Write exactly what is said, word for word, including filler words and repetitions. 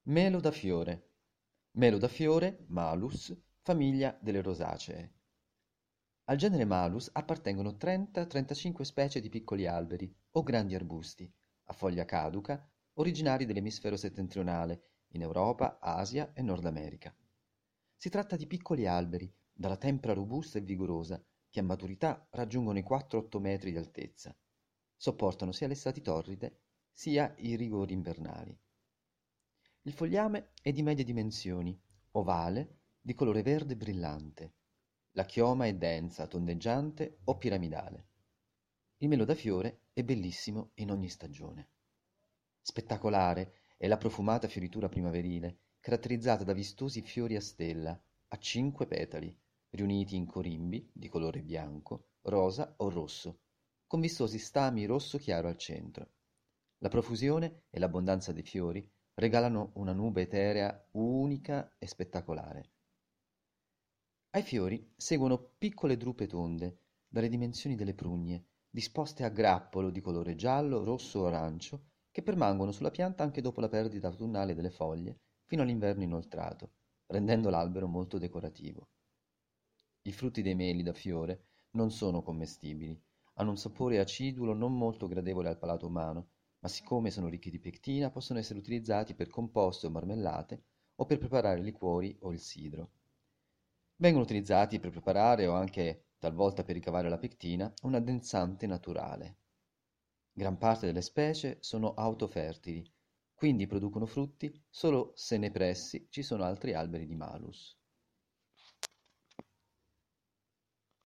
Melo da fiore. Melo da fiore, Malus, famiglia delle rosacee. Al genere Malus appartengono trenta trentacinque specie di piccoli alberi o grandi arbusti, a foglia caduca, originari dell'emisfero settentrionale, in Europa, Asia e Nord America. Si tratta di piccoli alberi, dalla tempra robusta e vigorosa, che a maturità raggiungono i quattro otto metri di altezza. Sopportano sia le estati torride, sia i rigori invernali. Il fogliame è di medie dimensioni, ovale, di colore verde brillante. La chioma è densa, tondeggiante o piramidale. Il melo da fiore è bellissimo in ogni stagione. Spettacolare è la profumata fioritura primaverile, caratterizzata da vistosi fiori a stella, a cinque petali, riuniti in corimbi di colore bianco, rosa o rosso, con vistosi stami rosso chiaro al centro. La profusione e l'abbondanza dei fiori regalano una nube eterea unica e spettacolare. Ai fiori seguono piccole drupe tonde, dalle dimensioni delle prugne, disposte a grappolo di colore giallo, rosso o arancio, che permangono sulla pianta anche dopo la perdita autunnale delle foglie, fino all'inverno inoltrato, rendendo l'albero molto decorativo. I frutti dei meli da fiore non sono commestibili, hanno un sapore acidulo non molto gradevole al palato umano, ma siccome sono ricchi di pectina possono essere utilizzati per composti o marmellate o per preparare liquori o il sidro. Vengono utilizzati per preparare o anche talvolta per ricavare la pectina un addensante naturale. Gran parte delle specie sono autofertili, quindi producono frutti solo se nei pressi ci sono altri alberi di Malus.